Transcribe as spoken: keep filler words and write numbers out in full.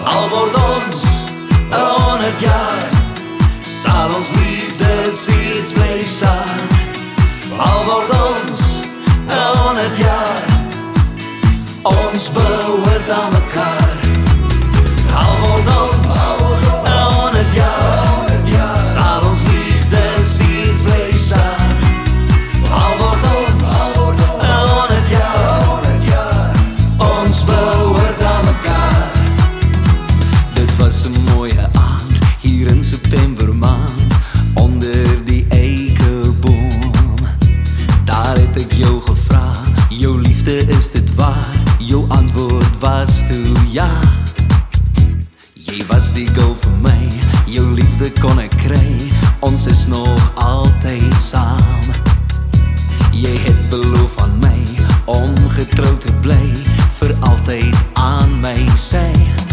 Al word ons een honderd jaar, sal ons liefde steeds bly staan. Al word ons een honderd jaar, ons behoort aan mekaar. Al word ons een honderd jaar, sal ons liefde steeds bly staan. Al word ons een honderd jaar, ons behoort aan mekaar. Dit was een mooie aand, hier in September maand, onder die eikeboom. Daar het ek jou gevra, jou liefde is dit waar? Jou antwoord was toe ja. Jy was die girl vir my, jou liefde kon ek kry, ons is nog altyd saam. Jy het beloof aan my, om getrou te bly, vir altyd aan my sy.